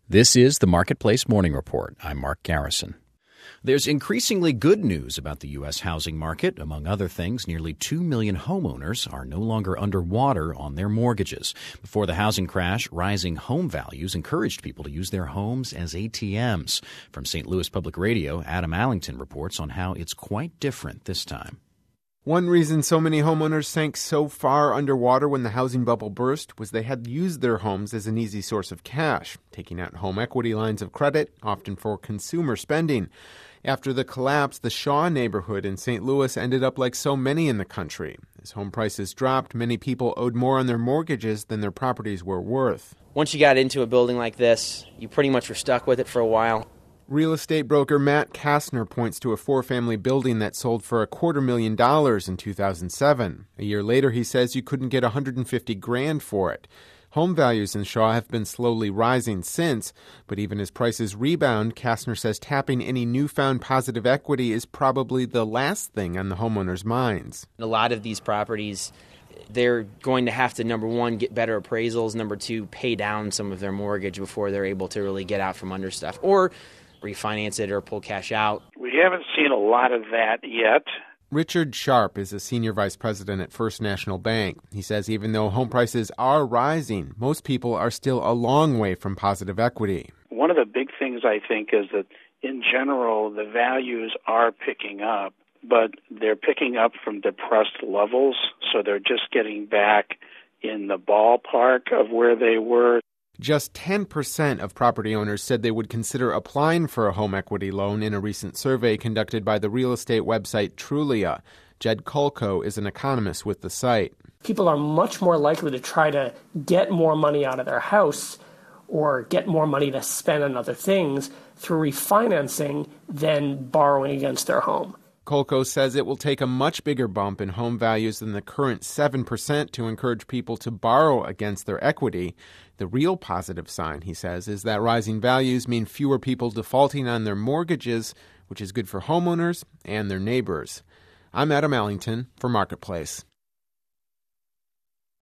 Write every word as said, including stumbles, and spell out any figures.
This is the Marketplace Morning Report. I'm Mark Garrison. There's increasingly good news about the U S housing market. Among other things, nearly two million homeowners are no longer underwater on their mortgages. Before the housing crash, rising home values encouraged people to use their homes as A T Ms. From Saint Louis Public Radio, Adam Allington reports on how it's quite different this time. One reason so many homeowners sank so far underwater when the housing bubble burst was they had used their homes as an easy source of cash, taking out home equity lines of credit, often for consumer spending. After the collapse, the Shaw neighborhood in Saint Louis ended up like so many in the country. As home prices dropped, many people owed more on their mortgages than their properties were worth. Once you got into a building like this, you pretty much were stuck with it for a while. Real estate broker Matt Kastner points to a four-family building that sold for a quarter million dollars in two thousand seven. A year later, he says you couldn't get one hundred fifty grand for it. Home values in Shaw have been slowly rising since, but even as prices rebound, Kastner says tapping any newfound positive equity is probably the last thing on the homeowners' minds. A lot of these properties, they're going to have to, number one, get better appraisals, number two, pay down some of their mortgage before they're able to really get out from under stuff, or refinance it or pull cash out. We haven't seen a lot of that yet. Richard Sharp is a senior vice president at First National Bank. He says even though home prices are rising, most people are still a long way from positive equity. One of the big things I think is that in general the values are picking up, but they're picking up from depressed levels, so they're just getting back in the ballpark of where they were. Just ten percent of property owners said they would consider applying for a home equity loan in a recent survey conducted by the real estate website Trulia. Jed Kolko is an economist with the site. People are much more likely to try to get more money out of their house or get more money to spend on other things through refinancing than borrowing against their home. Kolko says it will take a much bigger bump in home values than the current seven percent to encourage people to borrow against their equity. The real positive sign, he says, is that rising values mean fewer people defaulting on their mortgages, which is good for homeowners and their neighbors. I'm Adam Allington for Marketplace.